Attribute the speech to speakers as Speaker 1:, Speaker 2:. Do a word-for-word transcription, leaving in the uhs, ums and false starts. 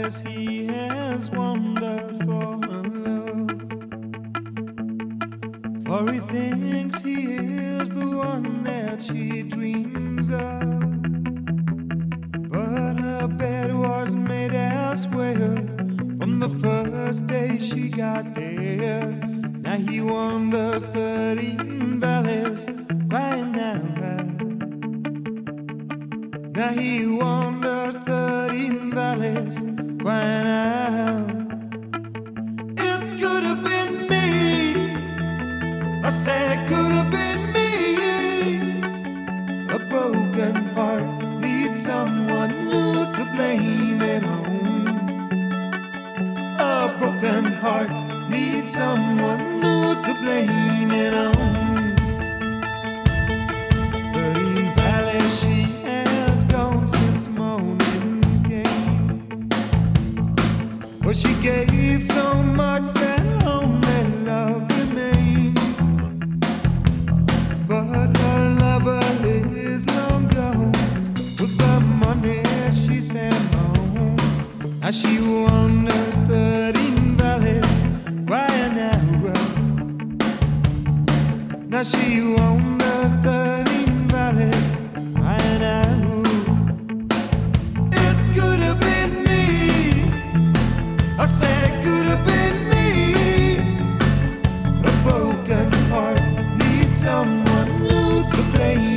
Speaker 1: valleys he has wandered for love, for he thinks he is the one that she dreams of. But her bed was made elsewhere from the first day she got there. Now he wanders thirteen valleys crying out. Now he wanders thirteen valleys crying out. It could have been me. I said it could have been me. A broken heart needs someone new to blame it on. A broken heart needs someone new to blame it on. Thirteen valleys she has gone since morning came, but she gave so much that only love remains. But her lover is long gone with the money she sent home. Now she wanders thirteen valleys crying out. Now she wanders thirteen valleys crying out. It could have been me. I said it could have been me. A broken heart needs someone new to blame.